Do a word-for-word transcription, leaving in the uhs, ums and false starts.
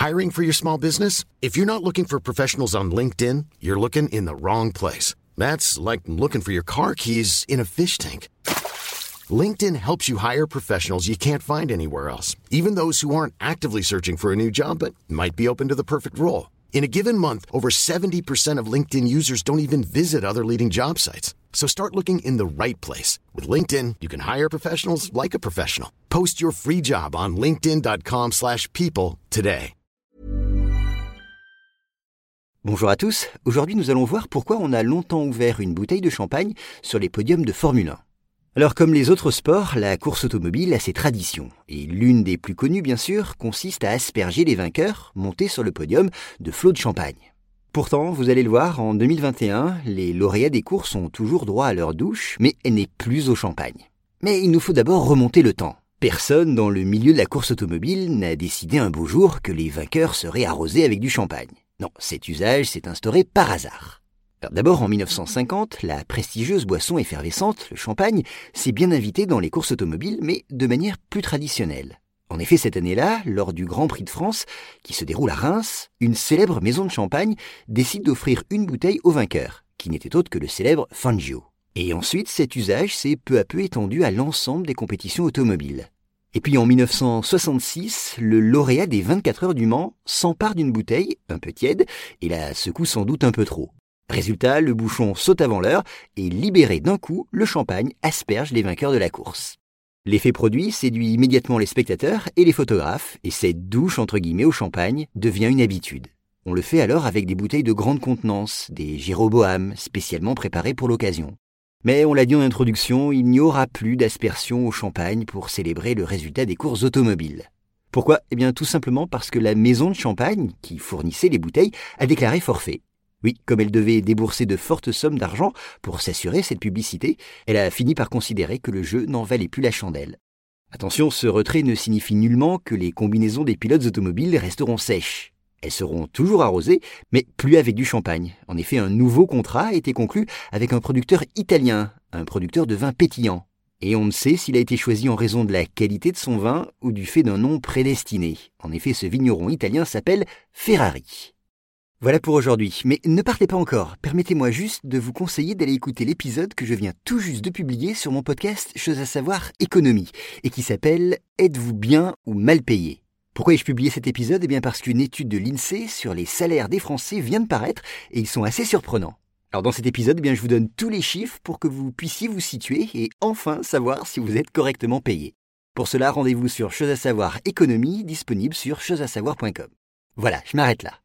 Hiring for your small business? If you're not looking for professionals on LinkedIn, you're looking in the wrong place. That's like looking for your car keys in a fish tank. LinkedIn helps you hire professionals you can't find anywhere else, even those who aren't actively searching for a new job but might be open to the perfect role. In a given month, over seventy percent of LinkedIn users don't even visit other leading job sites. So start looking in the right place. With LinkedIn, you can hire professionals like a professional. Post your free job on linkedin.com slash people today. Bonjour à tous, aujourd'hui nous allons voir pourquoi on a longtemps ouvert une bouteille de champagne sur les podiums de Formule un. Alors comme les autres sports, la course automobile a ses traditions, et l'une des plus connues bien sûr consiste à asperger les vainqueurs montés sur le podium de flots de champagne. Pourtant, vous allez le voir, en deux mille vingt et un, les lauréats des courses ont toujours droit à leur douche, mais elle n'est plus au champagne. Mais il nous faut d'abord remonter le temps. Personne dans le milieu de la course automobile n'a décidé un beau jour que les vainqueurs seraient arrosés avec du champagne. Non, cet usage s'est instauré par hasard. Alors d'abord, en mille neuf cent cinquante, la prestigieuse boisson effervescente, le champagne, s'est bien invitée dans les courses automobiles, mais de manière plus traditionnelle. En effet, cette année-là, lors du Grand Prix de France, qui se déroule à Reims, une célèbre maison de champagne décide d'offrir une bouteille au vainqueur, qui n'était autre que le célèbre Fangio. Et ensuite, cet usage s'est peu à peu étendu à l'ensemble des compétitions automobiles. Et puis en mille neuf cent soixante-six, le lauréat des vingt-quatre heures du Mans s'empare d'une bouteille, un peu tiède, et la secoue sans doute un peu trop. Résultat, le bouchon saute avant l'heure et libéré d'un coup, le champagne asperge les vainqueurs de la course. L'effet produit séduit immédiatement les spectateurs et les photographes, et cette douche entre guillemets au champagne devient une habitude. On le fait alors avec des bouteilles de grande contenance, des Jéroboam, spécialement préparées pour l'occasion. Mais on l'a dit en introduction, il n'y aura plus d'aspersion au champagne pour célébrer le résultat des courses automobiles. Pourquoi ? Eh bien tout simplement parce que la maison de champagne, qui fournissait les bouteilles, a déclaré forfait. Oui, comme elle devait débourser de fortes sommes d'argent pour s'assurer cette publicité, elle a fini par considérer que le jeu n'en valait plus la chandelle. Attention, ce retrait ne signifie nullement que les combinaisons des pilotes automobiles resteront sèches. Elles seront toujours arrosées, mais plus avec du champagne. En effet, un nouveau contrat a été conclu avec un producteur italien, un producteur de vin pétillant. Et on ne sait s'il a été choisi en raison de la qualité de son vin ou du fait d'un nom prédestiné. En effet, ce vigneron italien s'appelle Ferrari. Voilà pour aujourd'hui, mais ne partez pas encore. Permettez-moi juste de vous conseiller d'aller écouter l'épisode que je viens tout juste de publier sur mon podcast Chose à savoir économie, et qui s'appelle « Êtes-vous bien ou mal payé ?» Pourquoi ai-je publié cet épisode ? Eh bien parce qu'une étude de l'INSEE sur les salaires des Français vient de paraître, et ils sont assez surprenants. Alors dans cet épisode, eh bien, je vous donne tous les chiffres pour que vous puissiez vous situer et enfin savoir si vous êtes correctement payé. Pour cela, rendez-vous sur Chose à savoir économie, disponible sur chose à savoir point com. Voilà, je m'arrête là.